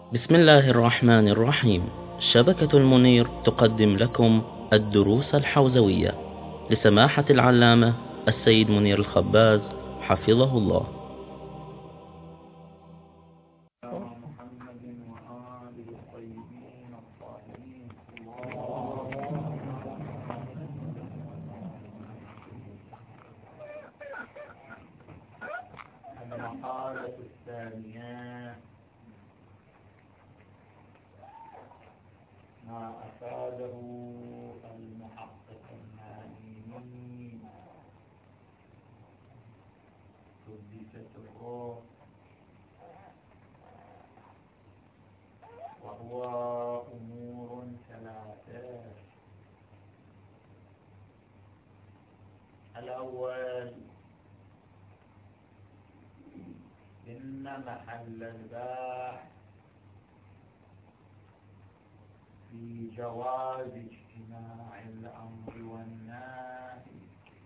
بسم الله الرحمن الرحيم. شبكة المنير تقدم لكم الدروس الحوزوية لسماحة العلامة السيد منير الخباز حفظه الله. محمد وآله الطيبين الطاهرين. المقالة الثانية: ما أفاده المحقق المالي قدست الروح، وهو أمور ثلاثة. الأول: إن محل البحث في جواز اجتماع الأمر والنهي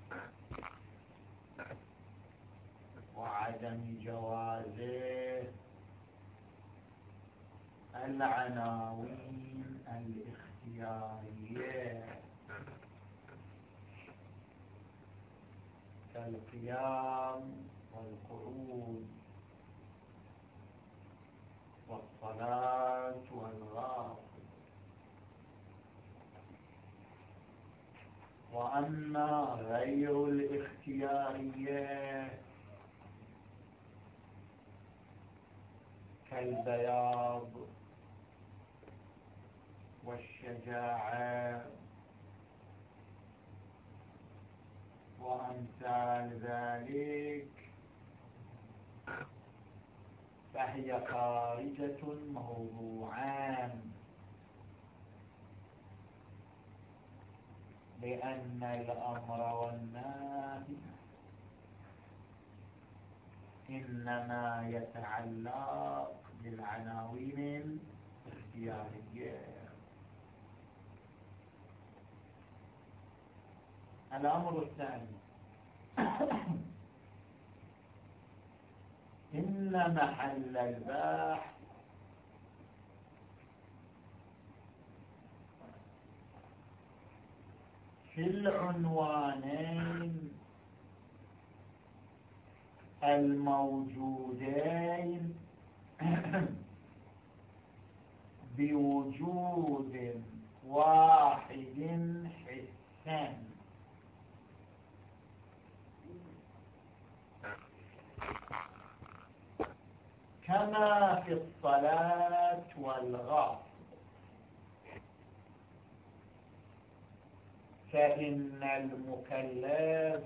وعدم جوازه العناوين الاختيارية كالقيام والقعود والصلاة والغسل. وأما غير الاختيارية كالبياض والشجاعة وأمثال ذلك فهي خارجة موضوعان، لأن الأمر والنهي إنما يتعلق بالعناوين الاختيارية. الأمر الثاني: إن محل البحث في العنوانين الموجودين بوجود واحد حسا، كما في الصلاة والغسل، فإن المكلف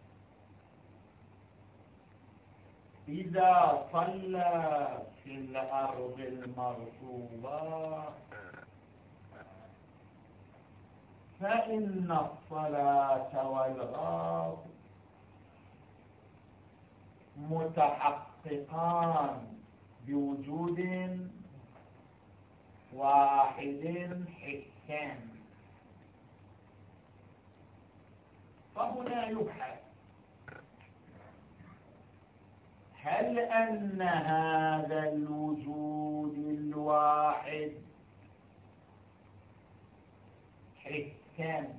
إذا صلى في الأرض المرطوبة فإن الصلاة والغسل متحققان بوجود واحد حسا. فهنا يبحث: هل أن هذا الوجود الواحد حسا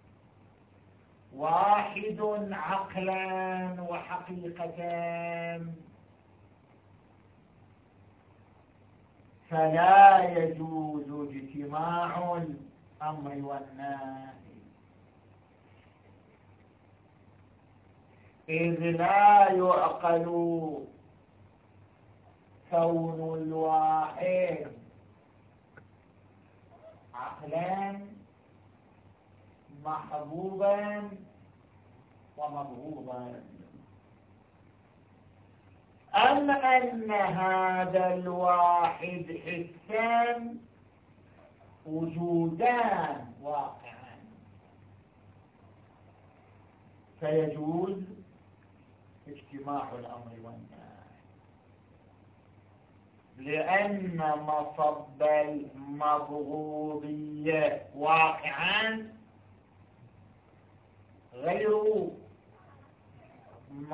واحد عقلا وحقيقة، فلا يجوز اجتماع الأمر والنهي، إذ لا يعقل كون الواحد عقلا محبوبا ومبغوضا، أم أن هذا الواحد حسان وجودان واقعا، فيجوز اجتماع الأمر والنهي، لأن مصب المبغوضية واقعا غير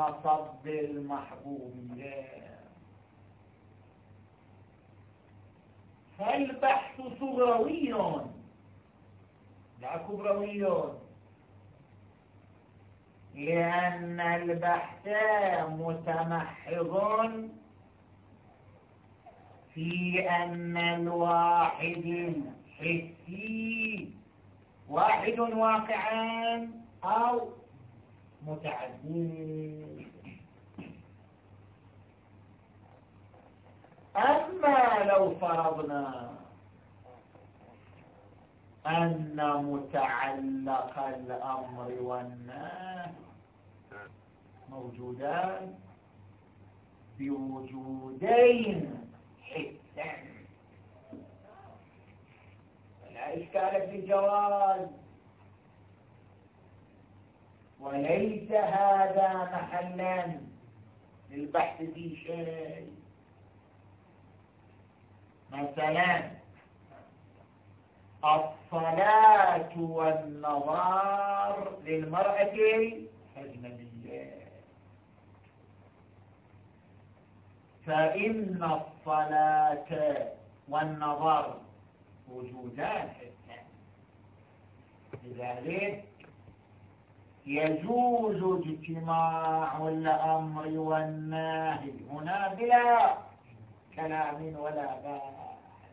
مصب المحبوبية. فالبحث صغروي لا كبروي، لأن البحث متمحض في أن الواحد الحسي واحد واقعان أو متعدد. أما لو فرضنا أن متعلق الأمر والنهي موجودان بوجودين حسين، فلا إشكال في الجواز، وليس هذا محلا للبحث في شيء. مثلا الصلاة والنظر للمرأة الأجنبية، فإن الصلاة والنظر وجودان حسان، لذلك يجوز اجتماع الأمر والنهي هنا بلا كلام ولا بحث.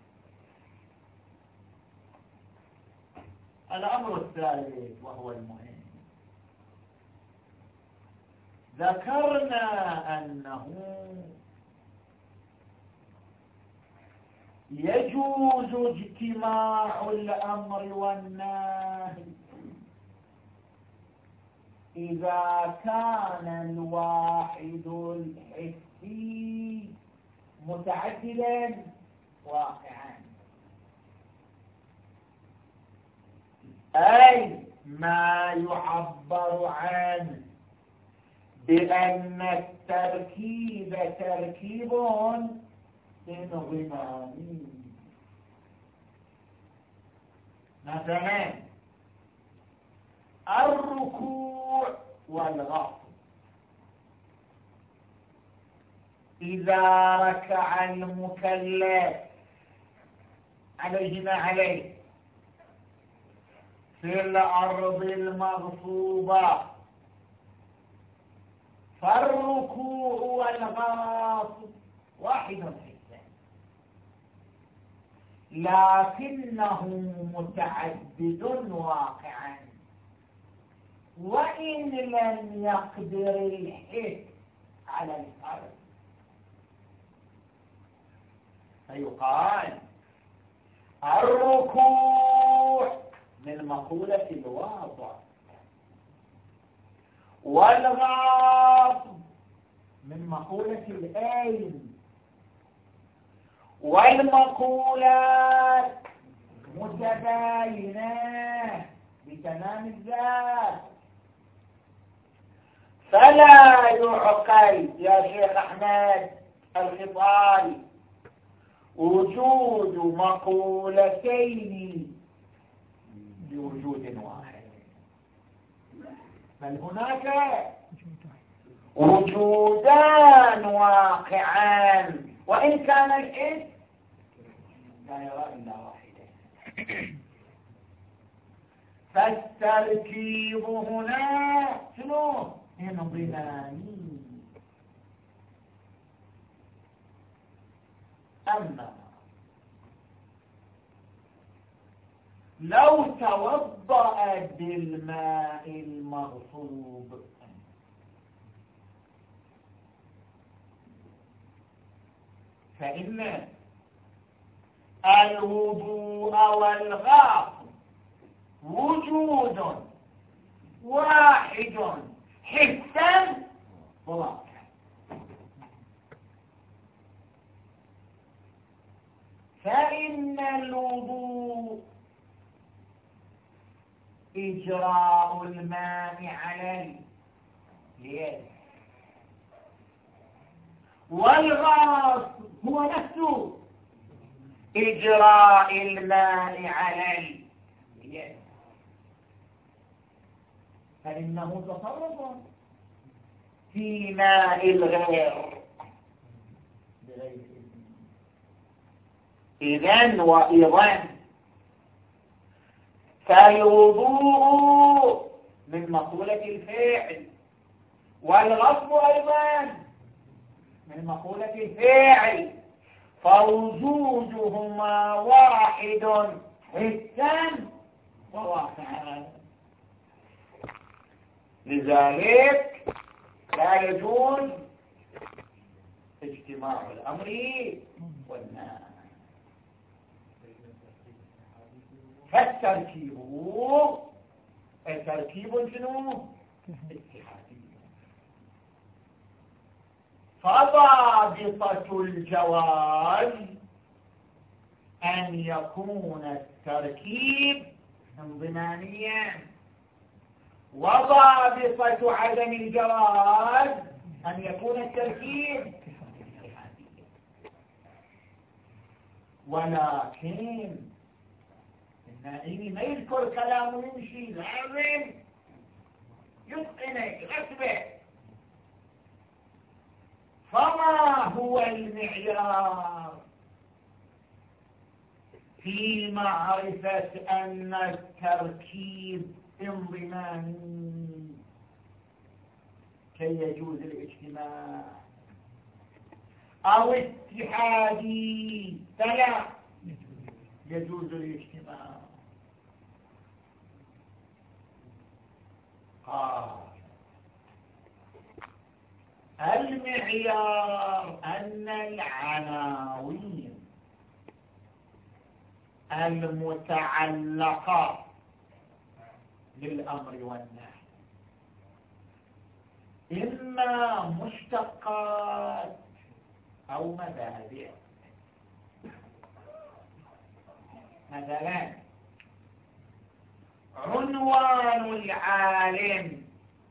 الأمر الثالث وهو المهم، ذكرنا أنه يجوز اجتماع الأمر والنهي إذا كان الواحد الحسي متعددا واقعا، أي ما يعبر عنه بأن التركيب تركيب انضمامي. مثلا الركوع والغفر، إذا ركع المكلف عليه ما عليه في الأرض المغصوبة، فالركوع والغفر واحد حسان، لكنه متعدد واقعا، وإن لم يقدر الحس على الفرد فيقال الركوع من مقولة الواضع، والغاض من مقولة الآين، والمقولات متباينة بتمام الذات، فلا يعقل يا شيخ أحمد الخطالي وجود مقولتين بوجود واحد، بل هناك وجودان واقعان، وإن كان الحس لا يرى إلا واحدا. فالتركيب هنا شنو؟ انضمامي. أما لو توضأ بالماء المغصوب فإن الوضوء والغسل وجود واحد حسا وواقعا، فإن الوضوء إجراء الماء على اليد، والغسل هو نفسه إجراء الماء على اليد، فإنه تصرف في ماء الغير بغير إذن. إذن وإذن. فالوضوء من مقولة الفعل، والغصب أيضا من مقولة الفعل، فوجودهما واحد حسا وواقعا. لذلك لا يجوز اجتماع الأمر والنهي. فالتركيب شنو؟ اتحادي. فضابطة الجواز أن يكون التركيب انضماميا، وضابطة عدم الجواز أن يكون التركيب اتحاديا. ولكن النائم ما يذكر كلامه يمشي، لازم يتقنك غسبه. فما هو المعيار في معرفة أن التركيب انضمامي كي يجوز الاجتماع أو اتحادي فلا يجوز الاجتماع؟ المعيار أن العناوين المتعلقة بالأمر والنهي إما مشتقات أو مبادئ. مثلا عنوان العالم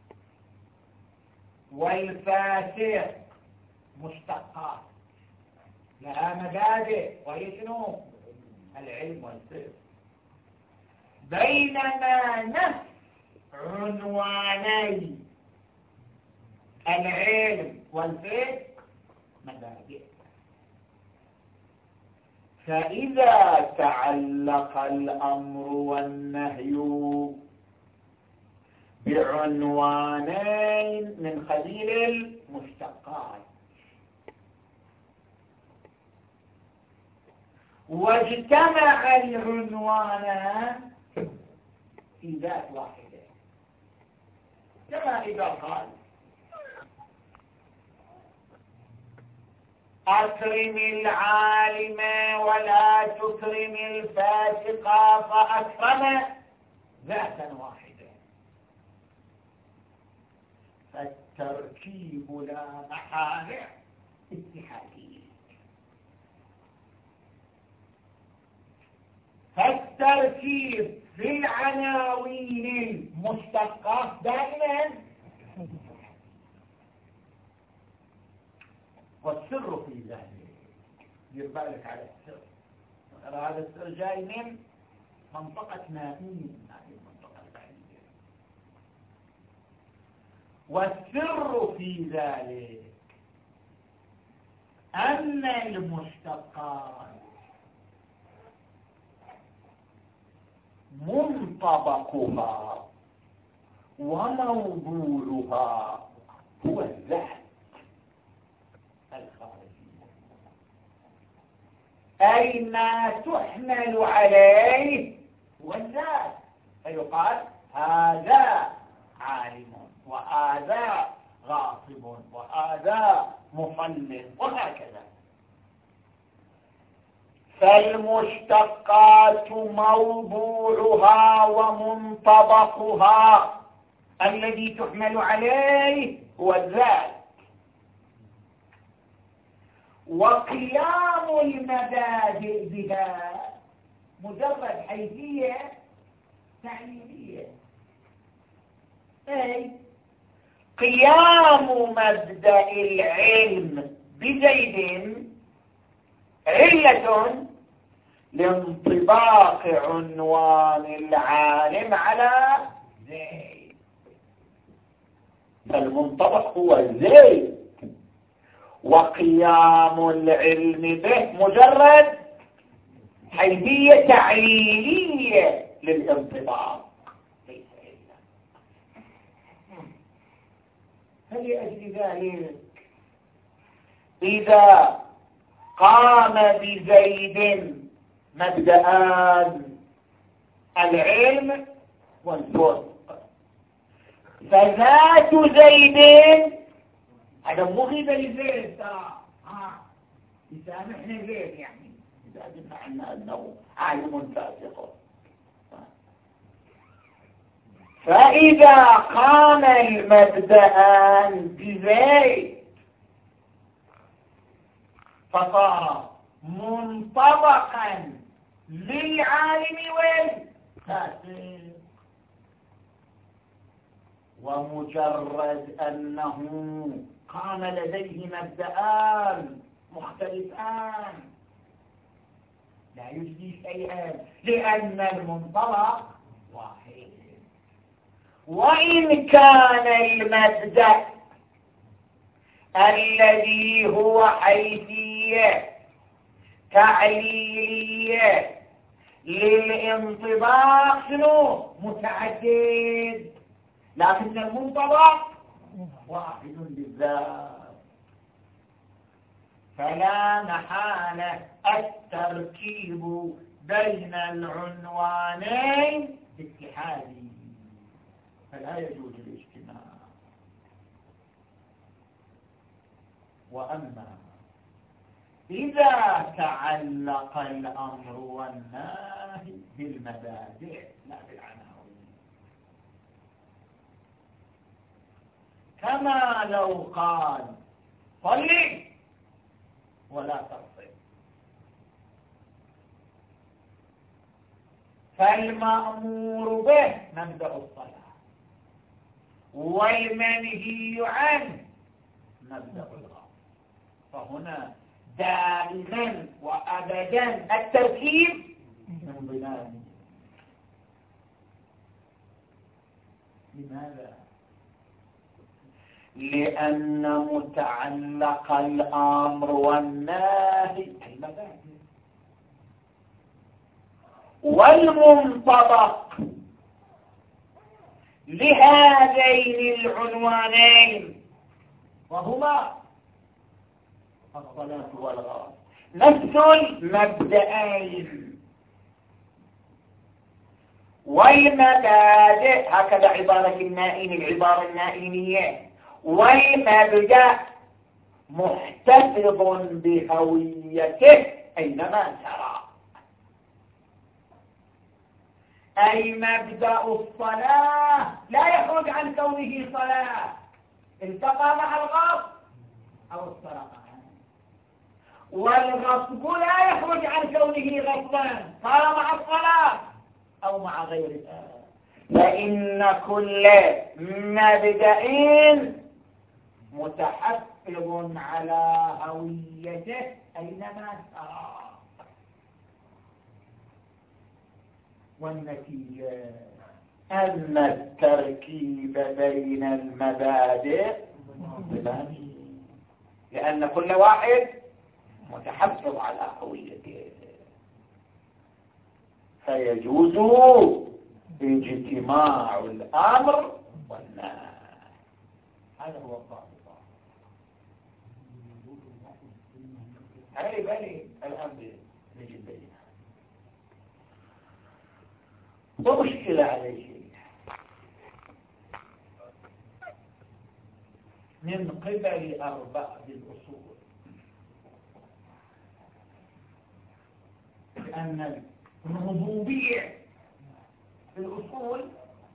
والفاسق مشتقات لها مبادئ، وهي شنو؟ العلم والفقه. بينما نفس عنواني العلم والفقه مبادئ. فإذا تعلق الأمر والنهي بعنوانين من قبيل المشتقات واجتمع العنوانان في ذات واحدة، كما إذا قال أكرم العالم ولا تكرم الفاسق، فأكرم ذاتا واحدة. فالتركيب لا محالة اتحادي. فالتركيب في العناوين المشتقات دائما، والسر في ذلك يربع لك على السر. هذا السر جاي من منطقة نائم، هذه المنطقة البعيدة. والسر في ذلك أن المشتقات منطبقها وموضوعها هو الذات الخارجي، أي ما تحمل عليه هو الذات. فيقال هذا عالم، وهذا غاصب، وهذا مصل، وهكذا. فالمشتقات موضوعها ومنطبقها الذي تحمل عليه هو الذات. وقيام المبادئ بها مجرد حيثية تعليمية، أي قيام مبدأ العلم بزيد علة لانطباق عنوان العالم على زيد. فالمنطبق هو زيد، وقيام العلم به مجرد حيثية تعليلية للانطباق ليس إلا. فلأجل ذلك إذا قام بزيد مبدأان العلم والفرق، فذات زيد هذا مغيب لزيد يسامحنا زيد، يعني إذا قلنا عنه أنه عالم فاسق. فإذا قام المبدأان بزيد فصار منطبقا للعالم والفاسق. ومجرد أنه قام لديه مبدأان مختلفان لا يجدي شيئا، لأن المنطلق واحد. وإن كان المبدأ الذي هو حيثية تعليلية للانطباق متعدد، لكن المنطبق واحد بالذات، فلا محالة التركيب بين العنوانين اتحادي، فلا يجوز الاجتماع. وأما إذا تعلق الأمر والنهي بالمبادئ لا بالعناوين، كما لو قال صلي ولا تصل، فالمأمور به مبدأ الصلاة، والمنهي عنه مبدأ الغضب. فهنا دائما وأبدا التركيب منضبط. لماذا؟ لأن متعلق الأمر والنهي المبادئ، والمنطبق لهذين العنوانين وهما الصلاة والغرض نفس المبدأين. والمبادئ هكذا عبارة النائم، العبارة النائمية، والمبدأ محتفظ بهويته أينما سرى. أي مبدأ الصلاة لا يخرج عن كونه صلاة، التقى مع الغصب أو السرقة، والغصب لا يخرج عن كونه غصبا، صار مع الصلاة أو مع غيرها. فإن كل مبدأ متحفظ على هويته أينما سرى. والنتيجة أن التركيب بين المبادئ ضماني، لأن كل واحد متحفظ على هويته، فيجوز اجتماع الأمر والنهي. هذا هو الضابط. هاي بالي الأمر نجد بينها ومشكلة عليه من قبل أرباب الأصول، لأن الربوبية في الأصول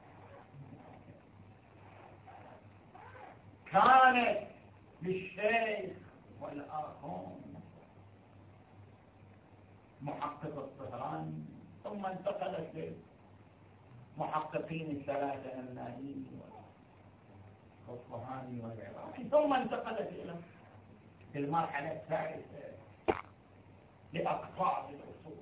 كانت للشيخ والآخرون محقق الطهراني، ثم انتقلت للمحققين الثلاثة النائي والصهاني والعراقي، ثم انتقلت إلى المرحلة الثالثة لأقطاب الأصول.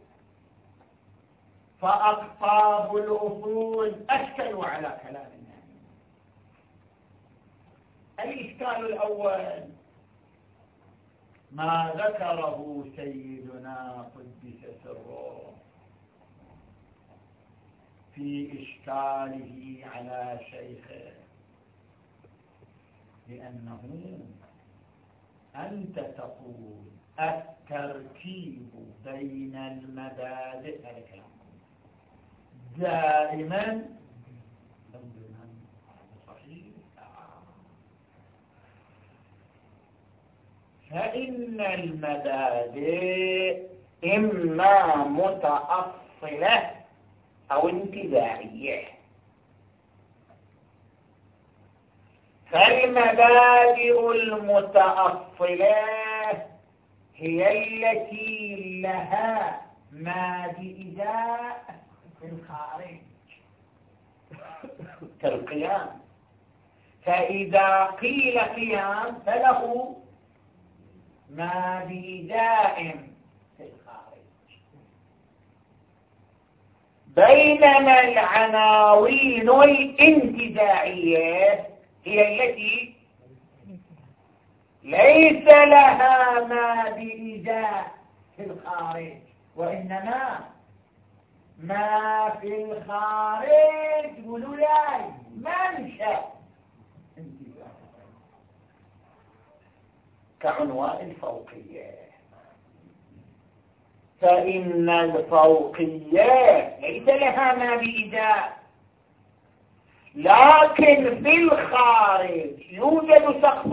فأقطاب الأصول أشكلوا على كلام النائي. الإشكال الأول ما ذكره سيدنا قدس سره في إشكاله على شيخه، لأنه أنت تقول التركيب بين المبادئ هذا كلام دائما صحيح، فإن المبادئ إما متأصلة أو انتزاعية. فالمبادئ المتأصلة هي التي لها مادئ في الخارج كالقيام، فإذا قيل قيام فله مادئ في الخارج، بينما العناوين الانتزاعية هي التي ليس لها مادئ في الخارج، وإنما ما في الخارج قولوا لي منشأ انتزاعي، كعنوان الفوقية. فإن الفوقية ليس لها مادئ، لكن في الخارج يوجد سقف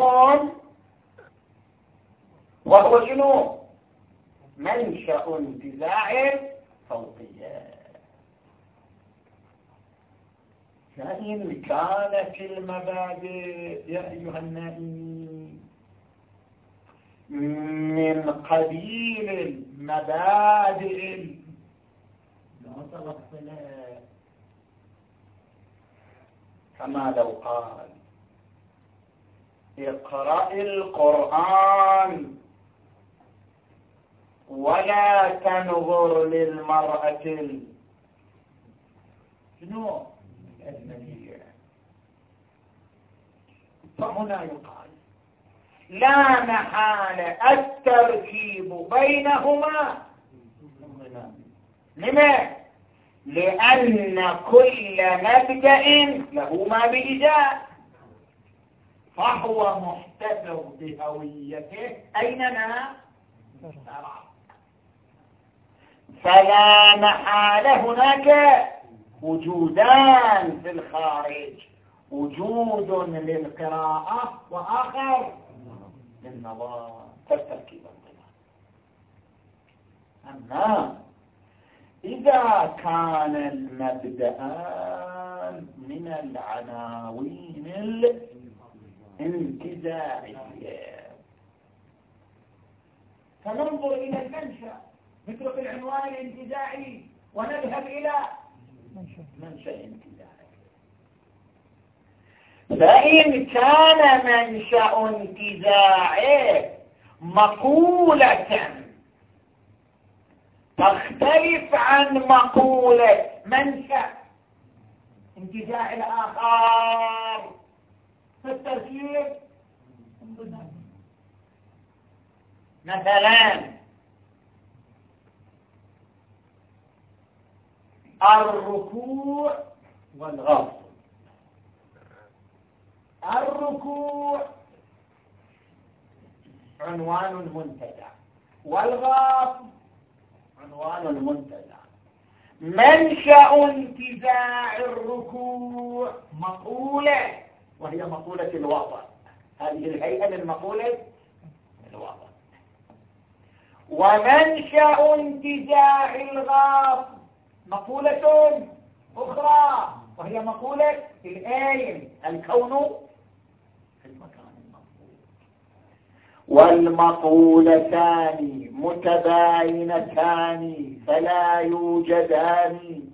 وهو شنو؟ منشأ انتزاع فوقية. فإن كانت المبادئ يا أيها النائمين من قبيل المبادئ المتوصلة، كما لو قال اقرأ القرآن ولا تنظر للمرأة شنو الأجنبية، فهنا يقال لا محالة التركيب بينهما. لماذا؟ لأن كل مبدأ له مادئ، فهو محتفظ بهويته أينما ترى، فلا محالة هناك وجودان في الخارج، وجود للقراءة وآخر للنظر كالتركيب. أما إذا كان المبدأان من العناوين الانتزاعية فننظر إلى المنشأ، نترك العنوان الانتزاعي ونذهب إلى منشأ انتزاعي. فإن كان منشأ انتزاعي مقولة تختلف عن مقولة منشأ انتزاع الآخر في التركيب، مثلا الركوع والغفل. الركوع عنوان منتزع، والغفل عنوان منتزع. منشأ انتزاع الركوع مقولة، وهي مقولة الوضع، هذه الهيئة من مقولة الوضع. ومنشأ انتزاع الغفل مقولة أخرى، وهي مقولة الآين، الكون في المكان المقبول. والمقولتان متباينتان فلا يوجدان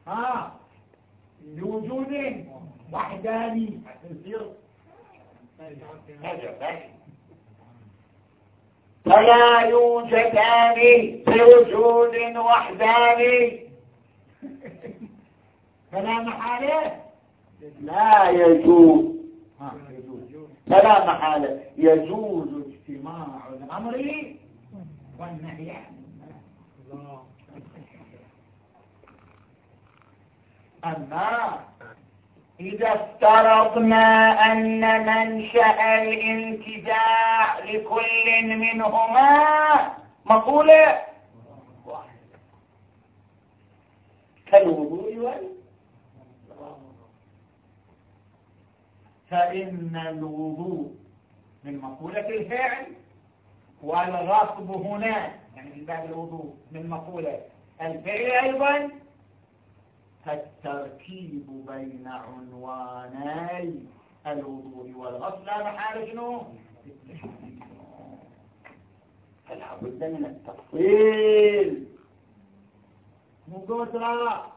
لوجود وحداني، فلا يوجدان بوجود وحداني، فلا محالة لا يجوز، فلا محالة يجوز اجتماع الأمر والنهي عنه. أما إذا افترضنا أن منشأ الانتزاع لكل منهما مقولة واحدة كالوضوء فإن الوضوء من مقولة الفعل، والغصب هنا يعني من باب الوضوء من مقولة الفعل أيضا، فالتركيب بين عنواني الوضوء والغسل لا محال شنو؟ فلا بد من التفصيل مو قدرة.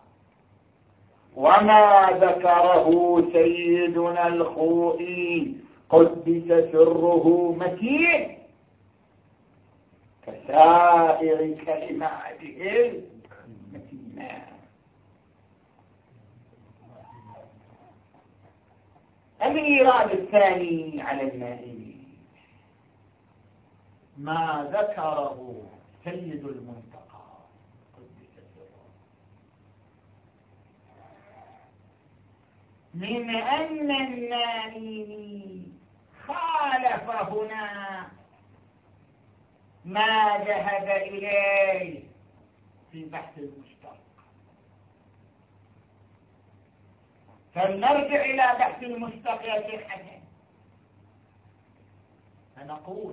وما ذكره سيدنا الخوئي قدس سره متين كسائر كلماته المتينة. الإيراد الثاني على المائي ما ذكره سيد المنتقى قدس سره من أن النائي خالف هنا ما ذهب إليه في بحث المشتق. فلنرجع إلى بحث المشتق يا شيخ حسن فنقول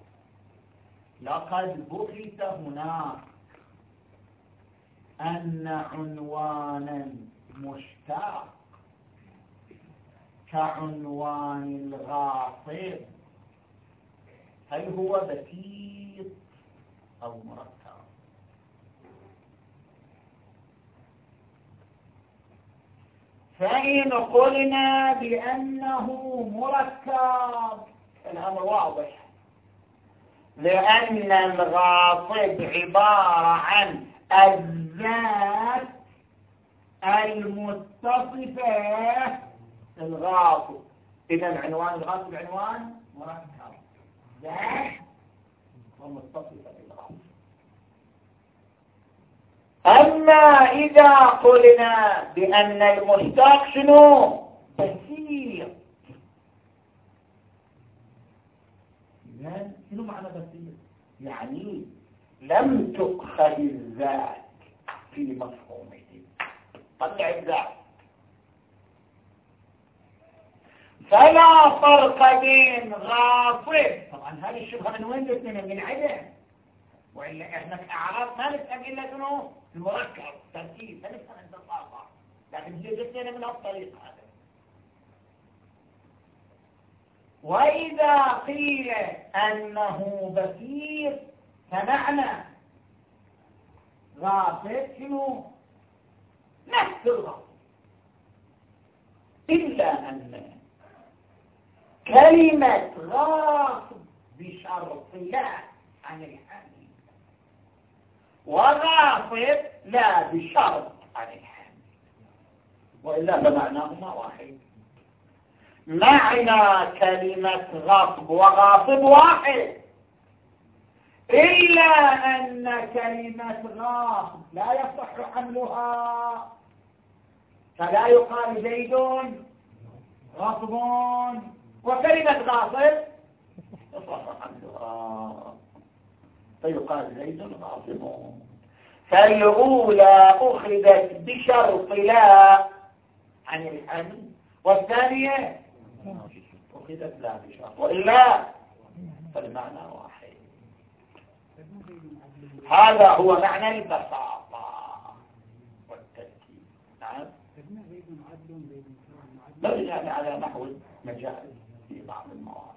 لقد بحث هناك أن عنوانا مشتق كعنوان الغاصب هل هو بسيط أو مركب؟ فإن قلنا بأنه مركب الأمر واضح، لأن الغاصب عبارة عن الذات المتصفة الغاصب. إذا عنوان الغاصب عنوان مركب ذات ومتصفة بالغاصب. أما إذا قلنا بأن المشتق شنو؟ بسيط. شنو معنى بسيط؟ يعني لم تؤخذ الذات في مفهومه. طلع الذات فلا فرق بين غاصب. طبعا هذه الشبهة من وين جت؟ من عدم. وإلا إحنا كأعراب ما نفهم إلا شنو؟ المركب تركيب ما نفهم عند الطاقة، لكن هي جت لنا من الطريق هذا. وإذا قيل أنه بسيط فمعنى غاصب شنو؟ نفس الغاصب، إلا أن كلمة غاصب بشرط لا عن الحامل، وغاصب لا بشرط عن الحامل، وإلا فمعناهما واحد. معنى كلمة غصب وغاصب واحد، إلا أن كلمة غاصب لا يصح حملها، فلا يقال زيد غاصب، وكلمة غاصب يصح حملها فيقال زيد غاصب. فالأولى أخذت بشرط لا عن الحمل، والثانية أخذت لا بشرط، وإلا فالمعنى واحد. هذا هو معنى البساطة والتركيب. نعم لا على نحو المجاز في بعض المواضع.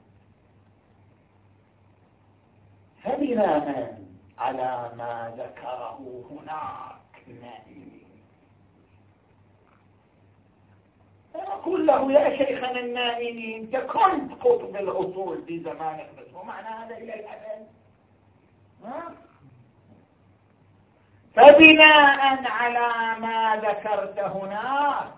فبناء على ما ذكره هناك النائي أقول له يا شيخنا النائي أنت كنت قطب الأصول في زمانك، بس ومعنى هذا إلى الأبد. فبناء على ما ذكرت هناك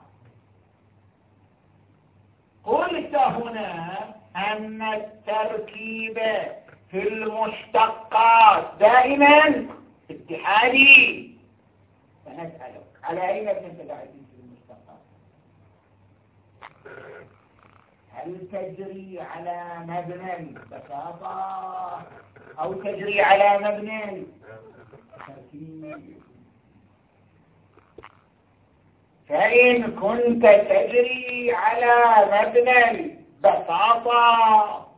قلت هنا أن التركيب في المشتقات دائما اتحادي. فنسألك على أين تنتبه في المشتقات؟ هل تجري على مبنى البساطة أو تجري على مبنى التركيب؟ فإن كنت تجري على مبنى البساطة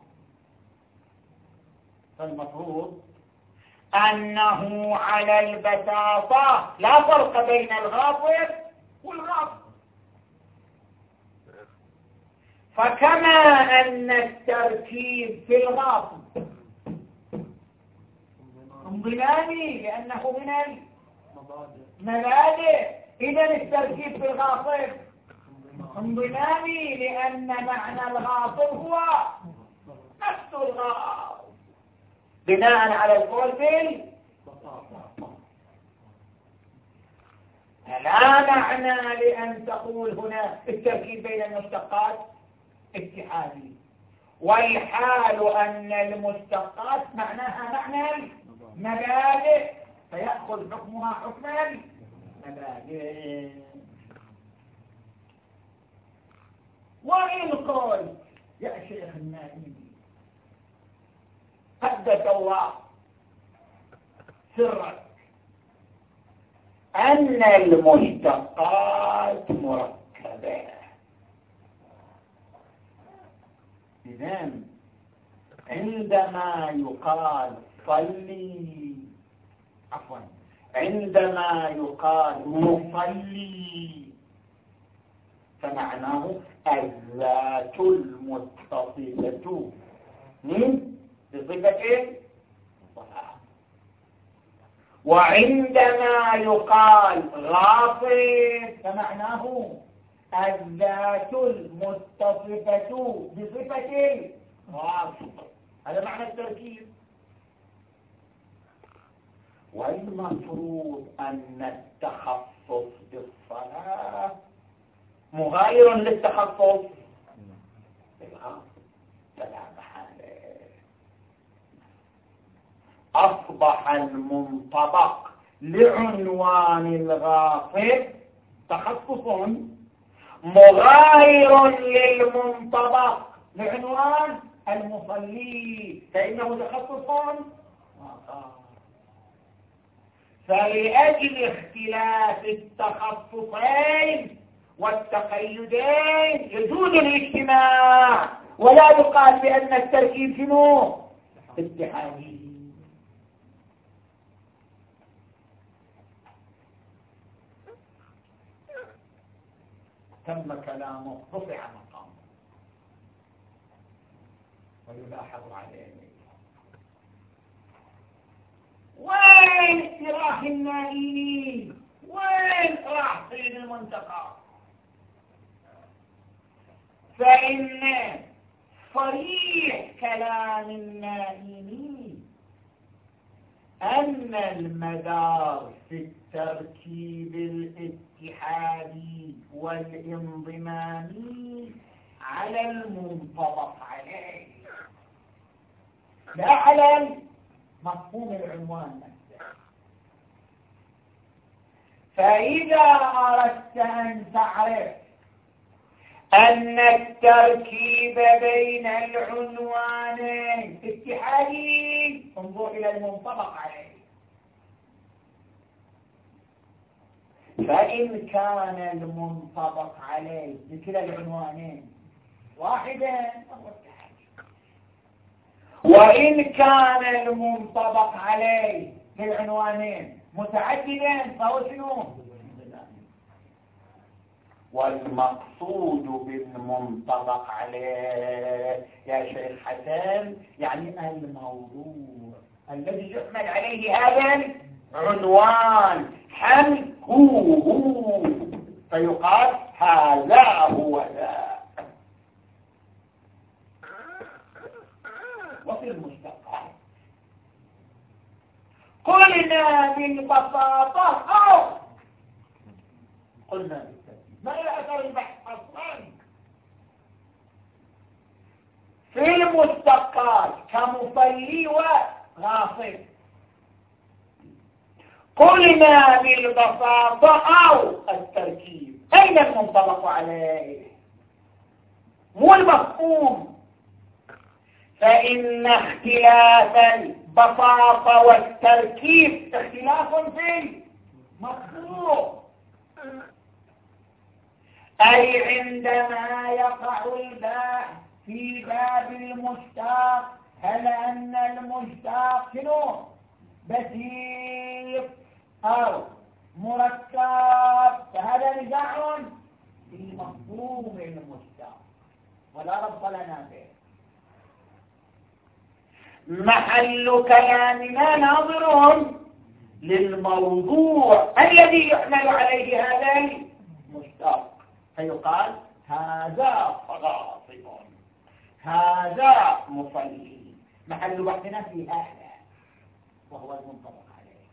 فالمفروض أنه على البساطة لا فرق بين الغاصب والغاصب. فكما أن التركيب في الغاصب انضمامي لأنه من المبادئ، إذا التركيب في الغاصب انضمامي لأن معنى الغاصب هو نفس الغاصب بناء على القول بالبساطة. لا معنى لأن تقول هنا التركيب بين المشتقات اتحادي، والحال أن المشتقات معناها معنى المبادئ فيأخذ حكمها حكم المبادئ. وإن قلت يا شيخ النائب قدس الله سرك أن المشتقات مركبة، إذن عندما يقال صلي عندما يقال مصلي فمعناه الذات المتصفة بصفة الصلاة. وعندما يقال غافر فمعناه الذات المتصفة بصفة الغافر. هذا معنى التركيب. والمفروض أن التخصص بالصلاة مغاير للتخصص بالغافر. فلا محالة أصبح المنطبق لعنوان الغافر تخصص مغاير للمنطبق لعنوان المصلي فإنه تخصص. فلأجل اختلاف التخصصين والتقيدين يجوز الاجتماع، ولا يقال بأن التركيب شنو اتحادي. تم كلامه رفع مقامه ويلاحظ عليه. وين استراح النائمين؟ وين راح طين المنتقى؟ فإن صريح كلام النائمين أن المدار في التركيب الاتحادي والانضمامي على المنطبق عليه لا على مفهوم العنوان نفسه. فإذا أردت أن تعرف أن التركيب بين العنوانين اتحادي انظر إلى المنطبق عليه. فإن كان المنطبق عليه بكلا العنوانين واحدا فهو اتحادي، وإن كان المنطبق عليه بالعنوانين متعددا فهو شنو؟ والمقصود بالمنطبق عليه يا شيخ حسن يعني الموضوع الذي يحمل عليه هذا العنوان حمل هو فيقال هذا هو ذا. وفي المشتقات قلنا بالبساطة أو قلنا بالترتيب. ما إلى أثر البحث أصلا في المشتقات كمصلي وغاصب قلنا بالبساطة أو التركيب. أين المنطبق عليه؟ مو المفهوم. فإن اختلاف البساطة والتركيب اختلاف في المخلوق، أي عندما يقع الباحث في باب المشتاق هل أن المشتاق شنو؟ بسيط أو مركب، فهذا نزاع في مفهوم المشتاق ولا ربط لنا به. محل كلامنا ناظر للموضوع الذي يحمل عليه هذا المشتاق، فيقال هذا غاصب، هذا مصلي. محل بحثنا في هذا وهو المنطبق عليه.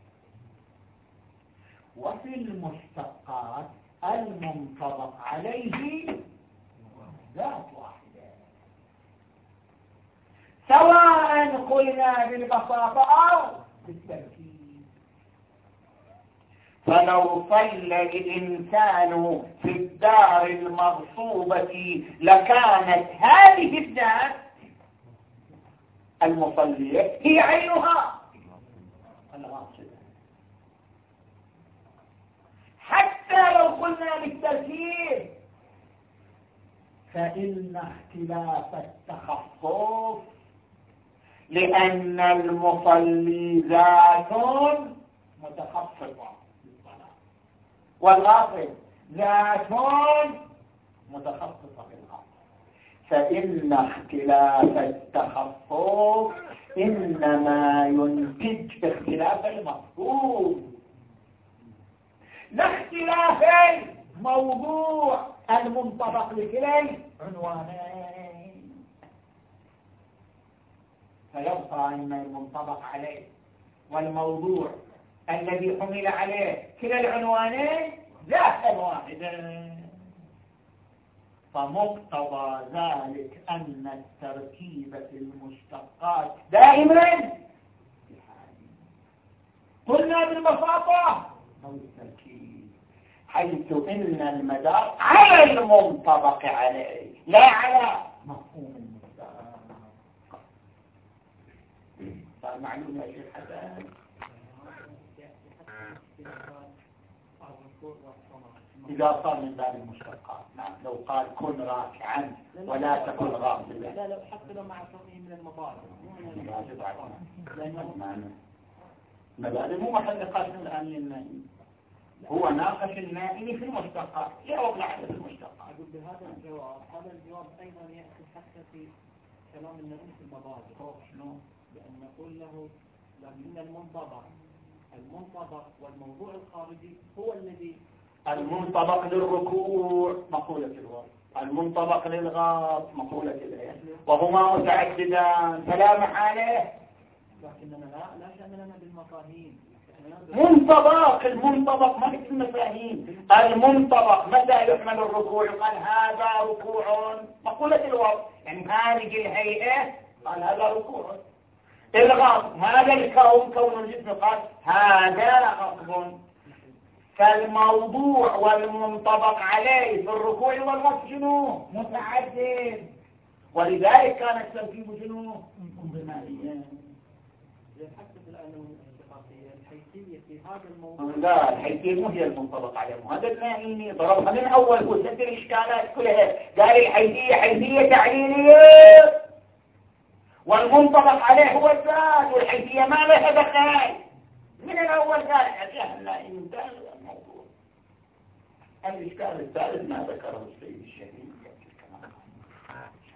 وفي المشتقات المنطبق عليه ذات واحدة، سواء قلنا بالبساطة أو بالتركيب. فلو صلى الإنسان في الدار المغصوبة لكانت هذه الدار المصلية هي عينها الغاصبة. حتى لو قلنا بالتركيب فإن اختلاف التخصص، لأن المصلي ذات متخصصة والغاصب ذات متخصصة في الغاصب، فإن اختلاف التخصص إنما ينتج اختلاف المفهوم، لا اختلاف الموضوع المنطبق لكلا عنوانين. فيبقى إن المنطبق عليه والموضوع الذي حمل عليه كلا العنوانين ذاتا واحدة. فمقتضى ذلك أن التركيب في المشتقات دائما قلنا بالبساطة أو التركيب، حيث إن المدار على المنطبق عليه لا على مفهوم المشتق. صار معلوم يا شيخ حسن؟ إذا صار من باب المشتقات. نعم، لو قال كن راكعا ولا تكن غافلا. لا لو حتى لو مع صوته من المضارب. المبادئ مو محل نقاش الآن للنائم، هو ناقش النائم في المشتقات، لا وقع في المشتقات. أقول بهذا الجواب، هذا الجواب أيضا يأتي حتى في كلام النائم في المضارب. شنو؟ بأن نقول له لأن المنطبق والموضوع الخارجي هو الذي المنطبق للركوع مقولة الواو، المنطبق للغاص مقولة العين، وهما متعددان فلا محالة. لكننا لا شأن لنا بالمفاهيم. المنطبق ما في المفاهيم. المنطبق متى يحمل الركوع؟ قال هذا ركوع، مقولة الواو يعني هذه الهيئة، قال هذا ركوع. الغاص هذا الكون، كون الجسم، قال هذا غصب. فالموضوع والمنطبق عليه في الركوع والغصب شنو؟ متعدد، ولذلك كان التركيب شنو؟ انضماميا. حتى في العناوين الاشتقاقية الحيثية في هذا الموضوع، لا، الحيثية مو هي المنطبق عليه. هذا النائمي ضربها من أول وسد الإشكالات كلها، قال الحيثية حيثية تعليلية والمنطبق عليه هو الذات، والحيثية ما لها دخل. من الأول قال أجاه النائم انتهى الموضوع. الإشكال الثالث ما ذكره السيد الشهيد